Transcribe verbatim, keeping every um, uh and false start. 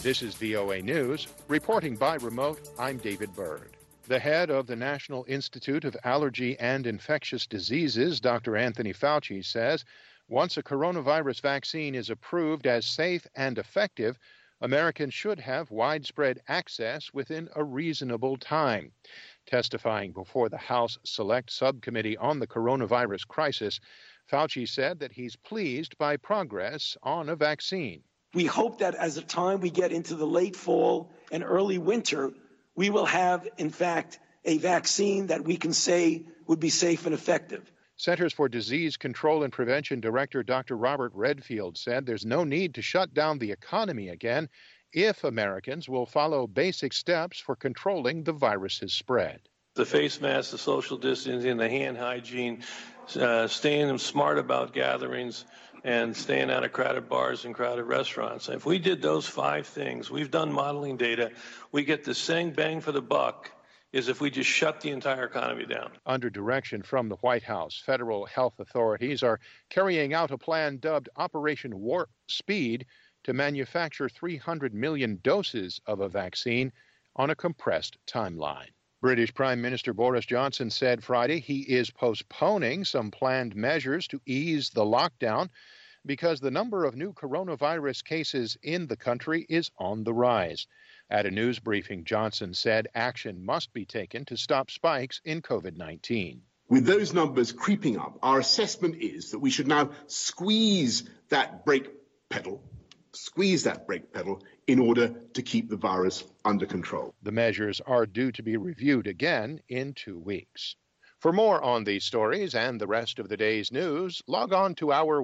This is V O A News. Reporting by remote, I'm David Byrd. The head of the National Institute of Allergy and Infectious Diseases, Doctor Anthony Fauci, says once a coronavirus vaccine is approved as safe and effective, Americans should have widespread access within a reasonable time. Testifying before the House Select Subcommittee on the Coronavirus Crisis, Fauci said that he's pleased by progress on a vaccine. We hope that as the time we get into the late fall and early winter, we will have, in fact, a vaccine that we can say would be safe and effective. Centers for Disease Control and Prevention Director Doctor Robert Redfield said there's no need to shut down the economy again if Americans will follow basic steps for controlling the virus's spread. The face masks, the social distancing, the hand hygiene, uh, staying smart about gatherings, and staying out of crowded bars and crowded restaurants. If we did those five things, we've done modeling data, we get the same bang for the buck is if we just shut the entire economy down. Under direction from the White House, federal health authorities are carrying out a plan dubbed Operation Warp Speed to manufacture three hundred million doses of a vaccine on a compressed timeline. British Prime Minister Boris Johnson said Friday he is postponing some planned measures to ease the lockdown because the number of new coronavirus cases in the country is on the rise. At a news briefing, Johnson said action must be taken to stop spikes in COVID nineteen. With those numbers creeping up, our assessment is that we should now squeeze that brake pedal, squeeze that brake pedal in order to keep the virus under control. The measures are due to be reviewed again in two weeks. For more on these stories and the rest of the day's news, log on to our